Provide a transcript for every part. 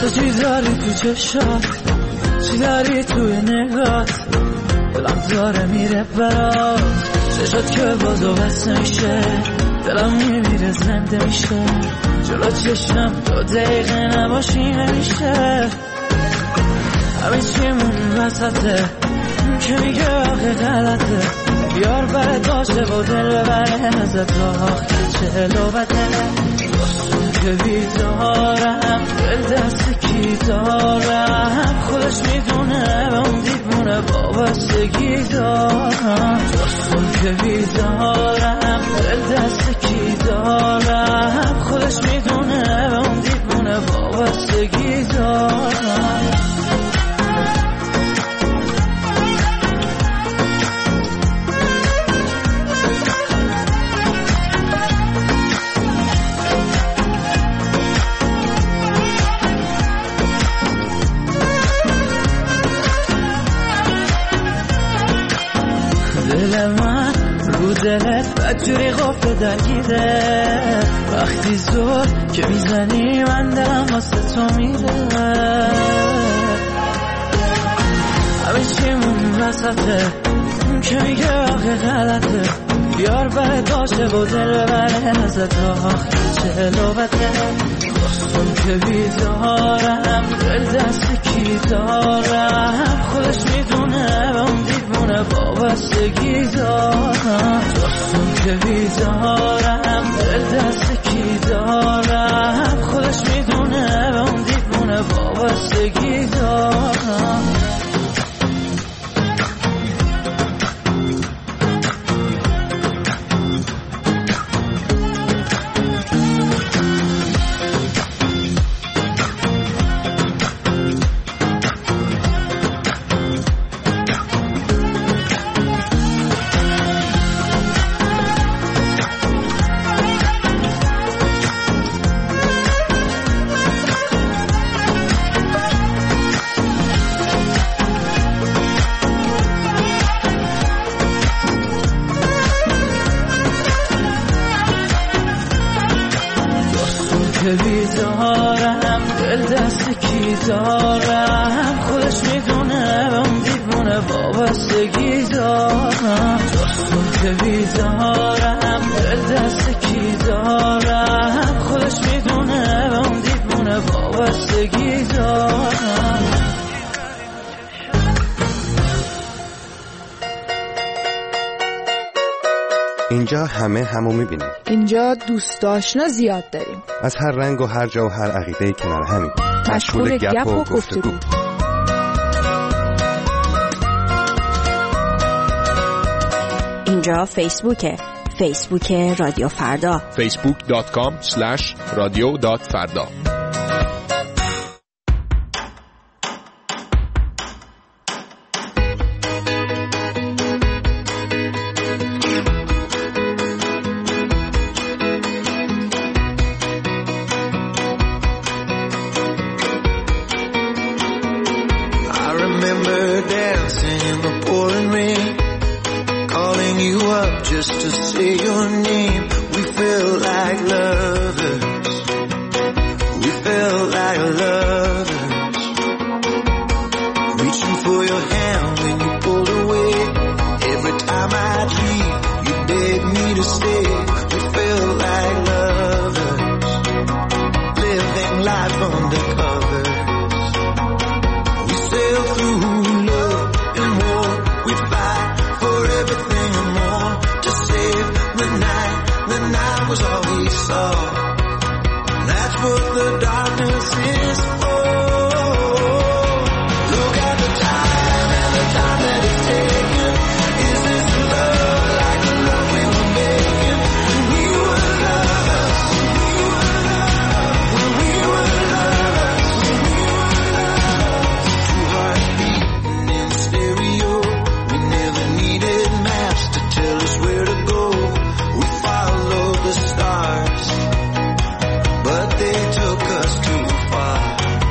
چی داری تو چشات، چی داری توی نگات، دلم داره میره برات، چشات که بازو بس میشه، دلم میمیره زنده میشه، جلو چشم 2 دقیقه نباشی نمیشه. همه چیمون وسطه که میگه آخه غلطه، بیار برد باشه و دل ببره ازت آخ که چه لوبته. باسون که بیدارم دل دست کی دارم، خودش میدونه به اون دیوونه وابستگی دارم. باسون که بیدارم دل دست کی دارم، خودش میدونه به اون دیوونه وابستگی دارم. دل من رو دلت بدجوری غفله درگیره، وقتی زور که میزنی من دلم واسه تو میره. همه چیمون وسطه که میگه آخه غلطه، بیار برد باشه و دل ببره ازت آخ چه لوبته. باسون که بیدارم دل دست کی دارم، خودش میدونه به اون دیوونه وابستگی دارم. باسون که بیدارم دل دست کی دارم، خودش میدونه به اون دیوونه وابستگی دارم. که بیدارم دل دست کی دارم، خودش میدونه به اون دیوونه وابستگی دارم. باسون که بیدارم دل دست کی دارم، خودش میدونه به اون دیوونه وابستگی دارم. اینجا همه همو میبینیم. اینجا دوست آشنا زیاد داریم، از هر رنگ و هر جا و هر عقیده‌ای کنار همین، مشغول گپ و گفتگو. اینجا فیسبوک رادیو فردا، facebook.com/radio.farda. Just to say your name, we felt like lovers. We felt like lovers. Reaching for your hand when you pulled away. Every time I dream, you begged me to stay. We felt like lovers. Living life undercover. We sailed through love and war. We fight for everything and more. The night was all we saw. That's what the darkness is for. Look at the time and the time that it's taken. Is this love like the love we were making? We were lovers. When we were lovers. Two hearts beating in stereo. We never needed maps to tell us where to go. The stars, but they took us too far.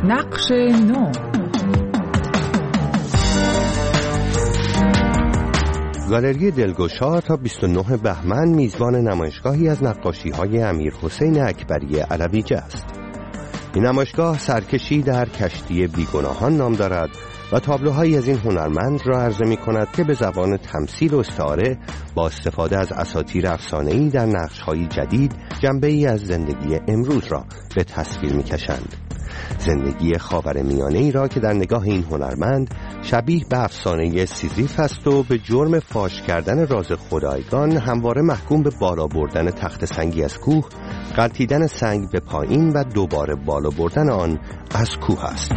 نقش نو. گالری دلگشا تا 29 بهمن میزبان نمایشگاهی از نقاشی‌های امیرحسین اکبری علویجه است. این نمایشگاه سرکشی در کشتی بیگناهان نام دارد و تابلوهایی از این هنرمند را عرضه می‌کند که به زبان تمثیل و استعاره با استفاده از اساطیر افسانه‌ای در نقش‌های جدید جنبه‌ای از زندگی امروز را به تصویر می‌کشند. زندگی خاورمیانه‌ای را که در نگاه این هنرمند شبیه به افسانه سیزیف است و به جرم فاش کردن راز خدایگان همواره محکوم به بالا بردن تخت سنگی از کوه، غلتیدن سنگ به پایین و دوباره بالا بردن آن از کوه است.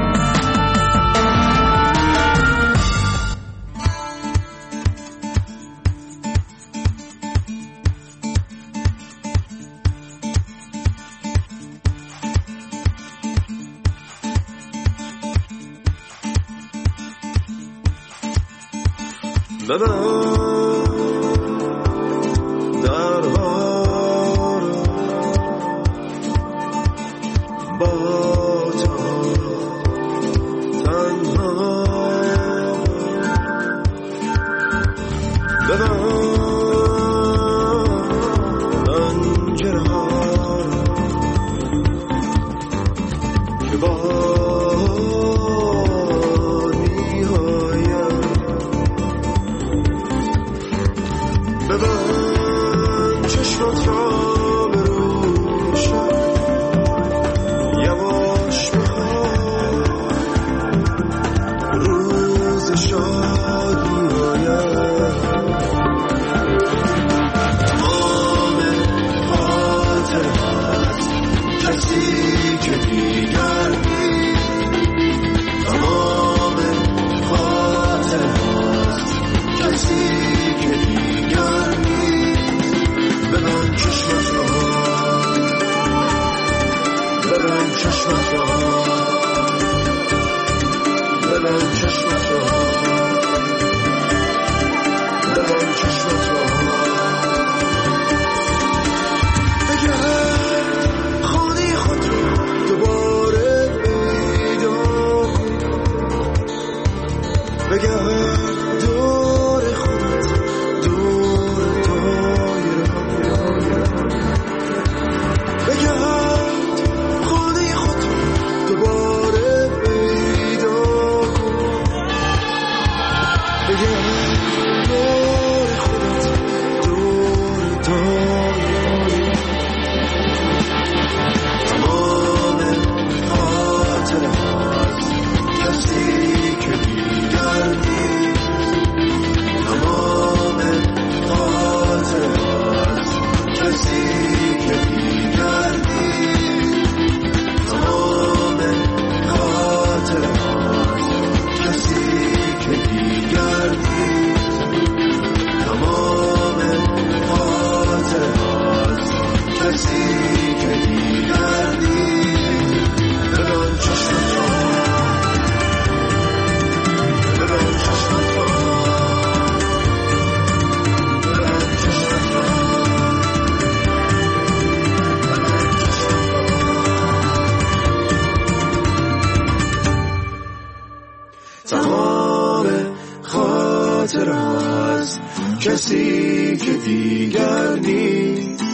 کسی که دیگر نیست،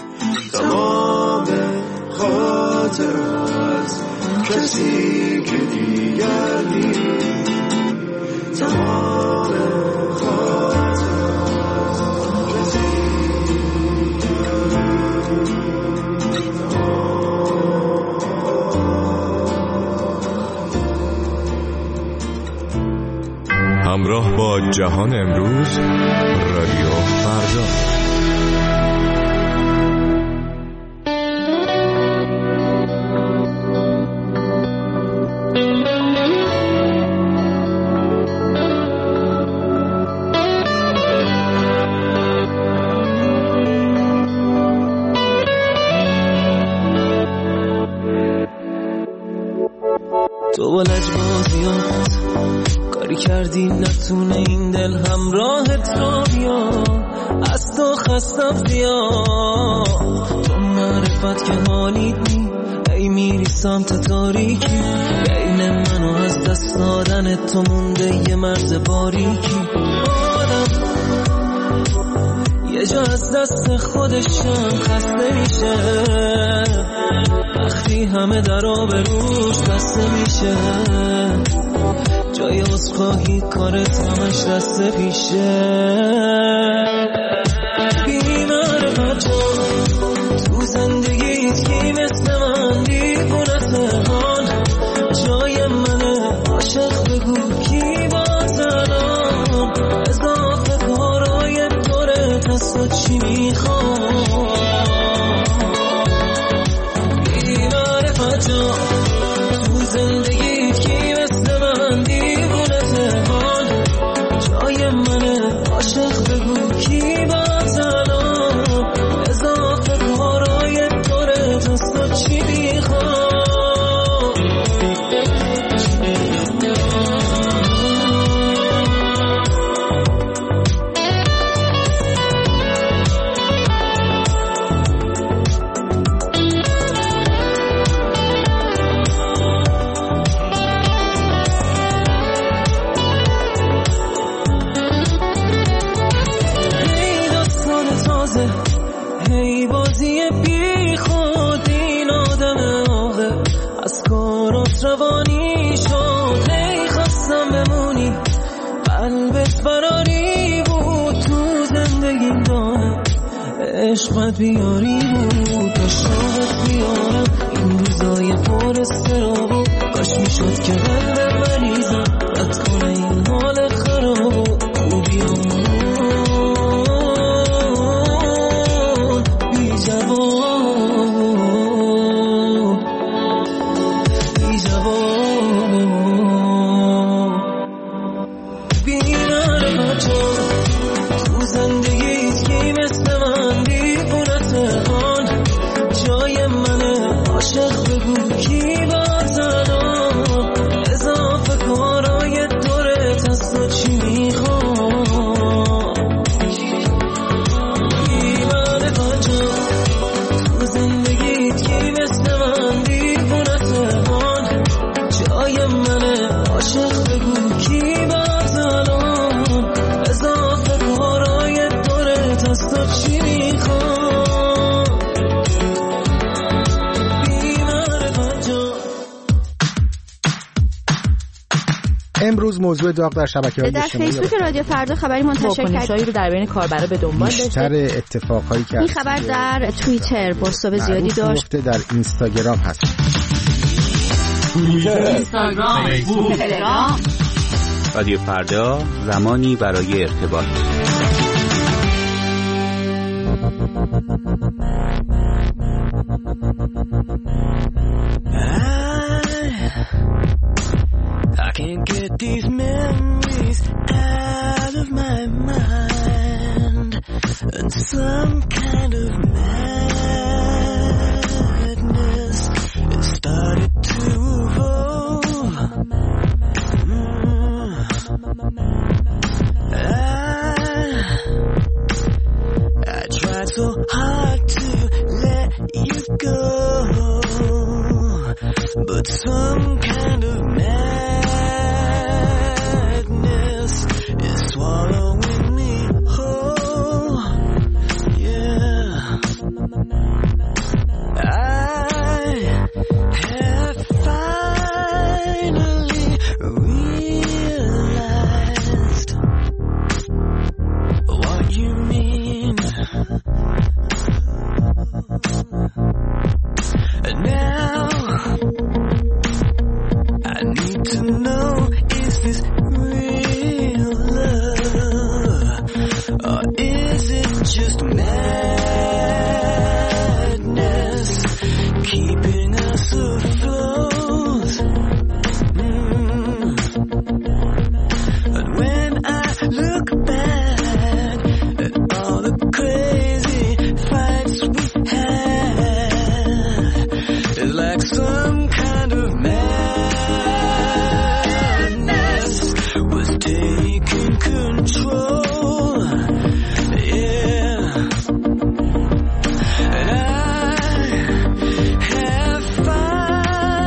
تمام خاطرات کسی که دیگر نیست، تمام خاطرات کسی همراه با جهان امروز رادیو فردا. تو با لجبازیات کاری کردی نتونه این دل همراهت را بیا، از تو خستم زیاد، تو معرفت که حالیت نی ای میری سمت تاریکی، بین من و از دست دادن تو مونده یه مرز باریکی. آدم یه جا از دست خودشم خسته میشه، وقتی همه در آبروش بسته میشه، جای عذرخواهی کارت همش دست پیشه. بی‌معرفت جان تو زندگیت کی مثل من دیوونته هان، جای منه عاشق بگو کی باز الان، اضافه کارای دورت هست و چی میخوام. بی‌معرفت جان تو زندگیت کی مثل من دیوونته هان، جای منه عاشق بگو کی باز الان، اضافه کارای دورت هست و چی میخوام. هی بازی بی خود این آدم آقه از کارات روانی شد، هی خواستم بمونی قلبت فراری بود، تو زندگیم داره عشقت بیاری بود، عشقت بیارم این روزای پر استرابو، کاش میشد که قلبم مریضم رد کنه این حال خرابو. خوبیامون امروز موضوع داغ در شبکه‌های در اجتماعی فیسبوک رادیو فردا خبری منتشر کردیم رو در بین کاربرا به دنبال داشته. بیشتر اتفاقایی که این خبر در توییتر بازتاب زیادی داشت، در اینستاگرام هست. توییتر، اینستاگرام، فیسبوک، تلگرام. رادیو فردا، زمانی برای ارتباط. I can't get these memories out of my mind, and some kind of madness has started to evolve. I tried so hard to let you go, but some kind of madness is swallowing me whole. Yeah, I have finally realized what you mean. Now I need to know, is this real love, or is it just madness keeping us afloat? And when I look back at all the crazy fights we had, it's like some kind of madness was taking control. Yeah, and I have finally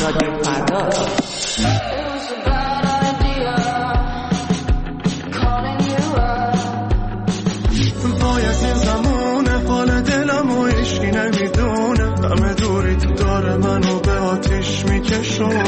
رادیو فردا. باید این زمونه حال دلم و عشقی نمیدونه، همه دوری تو داره منو به آتیش میکشونه.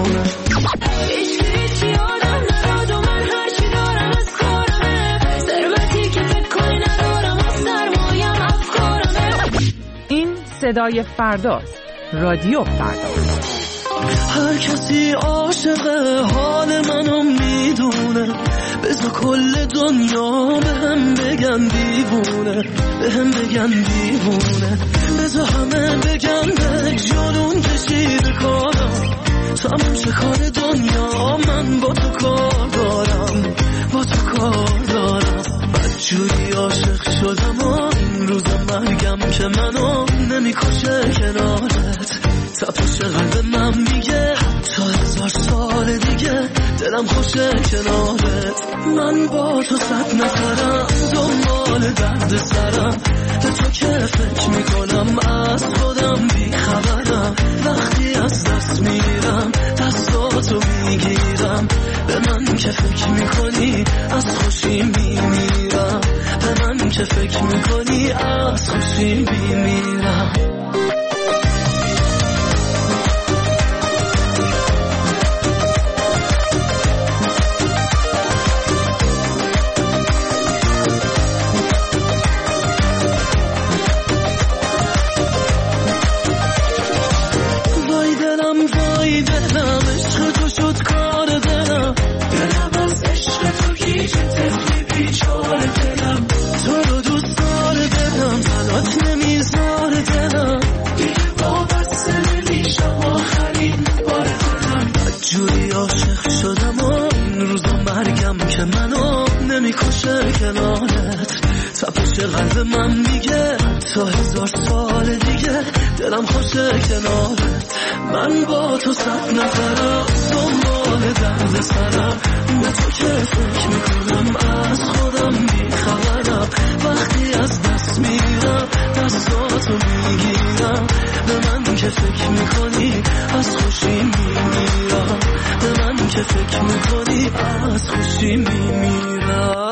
صدای فرداست. رادیو فردا. هر کسی عاشق حال منو میدونه، بذار کل دنیا به هم بگن دیوونه، به هم بگن دیوونه، بذار همه بگن به جنون کشیده کارم، تمام چه کار دنیا من با تو کار دارم، با تو کار دارم. بدجوری عاشق شدم و این روز مرگم که منو نمیکشه کنارت، تپش قلب من میگه تا 1000 سال دیگه دلم خوشه کنارت. من با تو 100 نفرم دنبال درد سرم، به تو که فکر میکنم از خودم بیخبرم، وقتی از دست میرم دستاتو میگیرم، به من که فکر میکنی از خوشی میمیرم، به من که فکر میکنی از خوشی میمیرم. وای دلم عشق تو شد کار دلم، دلم از عشق تو گیج طفلی بیچار دلم، تو رو دوست دار دلم حالات نمیذار دلم، دیگه وابسته نمیشم آخرین بار دلم. بدجوری عاشق شدم و این روزا مرگم که منو نمیکشه کنارت، تپش قلب من میگه تا 1000 سال دیگه دلم خوشه کنارت. من با تو 100 نفرم دنبال درد سرم، به تو که فکر میکنم از خودم بیخبرم، وقتی از دست میرم دستاتو میگیرم، به من که فکر میکنی از خوشی میمیرم، به من که فکر میکنی از خوشی میمیرم.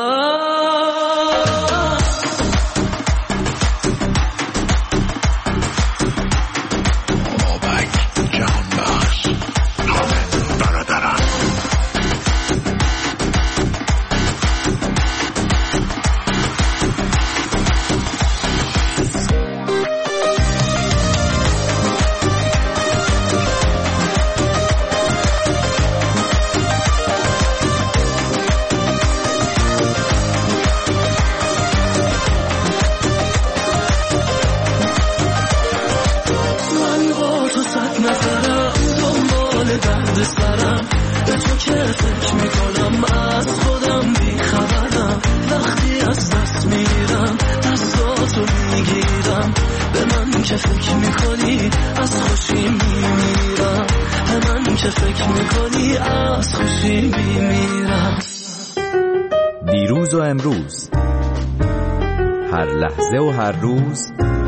دیروز و امروز، هر لحظه و هر روز،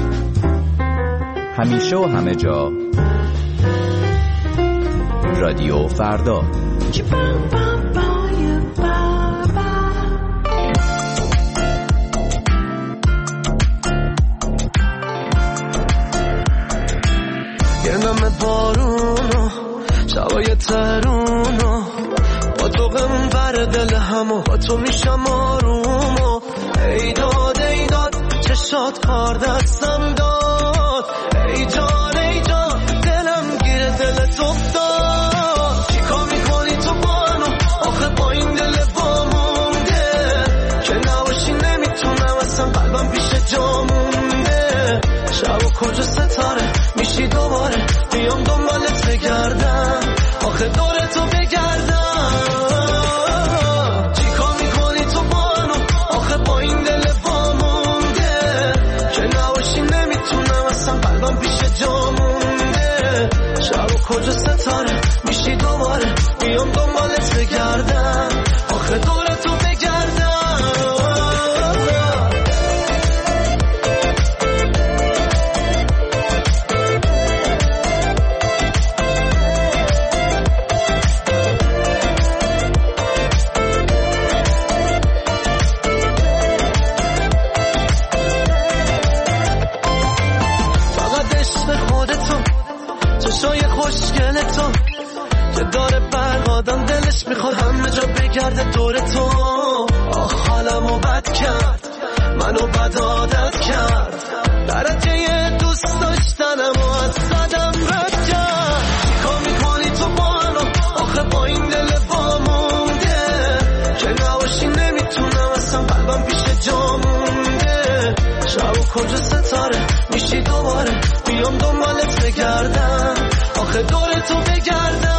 همیشه و همه جا، رادیو فردا. یه نم بارونو شبای ترونو با تو غم بر دل همو با تو میشم آرومو. ای داد ای داد چشات کار دستم داد، ای جان ای جان دلم گیره دلت افتاد. چیکار میکنی تو بانو آخه با این دل بامونده، که نباشی نمیتونم اصلا قلبم پیش جا مونده. شب و کجا ستاره میشی دوباره بیام دنبالت بگردم، آخه دور تو بگردم. چیکار میکنی تو بانو آخه با این دل وامونده، که نباشی نمیتونم اصلا قلبم پیش جا مونده. شب و کجا ستاره میشی دوباره بیام دنبالت بگردم، آخه دور تو بگردم. چشای خوشگل تو که داره برق آدم دلش میخواد همه جا بگرده دور تو. آخ حالمو بد کرد، منو بد عادت کرد، درجه دوست داشتنمو از صدم رد کرد. چیکار میکنی تو با منو آخه با این دل وامونده که نباشی نمیتونم اصلا قلبم پیش جا مونده. شب و کجا ستاره میشی دوباره بیام دنبالت بگردم آخه دور تو بگردم.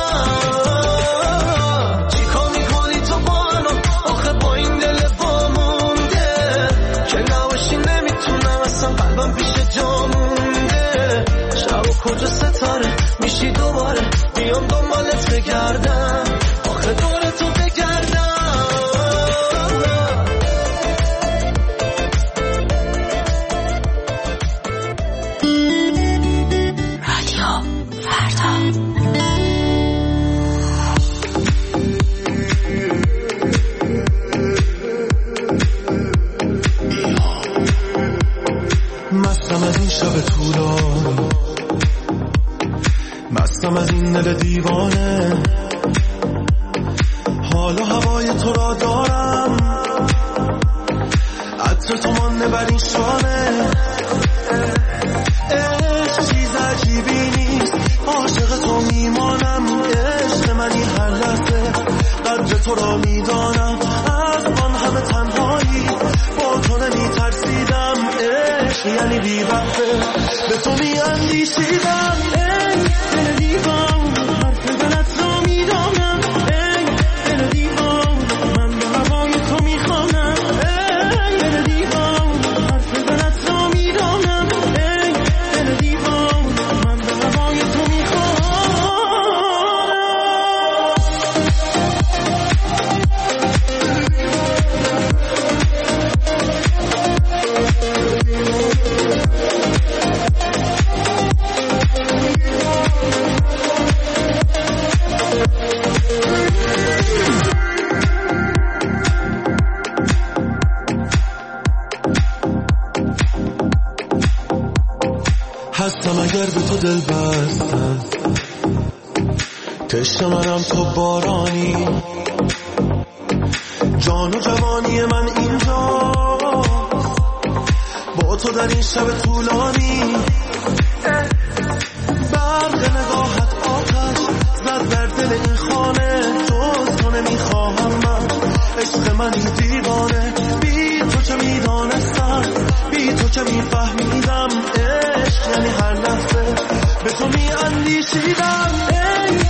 چیکار میکنی تو با منو آخه با این دل وامونده که نباشی نمیتونم اصلا قلبم پیش جا مونده. شب و کجا ستاره میشی دوباره بیام دنبالت بگردم آخه دور تو بگردم. مستم از این شب طولانی، مستم از این دل دیوانه، حالا هوای تو را دارم، عطر تو مانده بر این شانه. عشق چیز عجیبی نیست، عاشق تو میمانم، عشق منی هر لحظه قدر تو را میدانم. از آن همه تنهایی با تو نمیترسیدم، عشق یعنی بی وقته به تو میاندیشیدم. ای دل دیوان حرف دلت را میدانم، ای دل دیوان من به هوای تو میخوانم. ای دل دیوان حرف دلت را میدانم، ای دل دیوان من به هوای تو میخوانم. هستم اگر به تو دل بستم، تشنه منم تو بارانی، جان و جوانی من اینجاست با تو در این شب طولانی. برق نگاهت آتش زد بر دل این خانه، جز تو نمیخواهم من، عشق منی دیوانه. بی تو چه میدانستم، بی تو چه میفهمیدم، عشق یعنی هر لحظه به تو میاندیشیدم. ای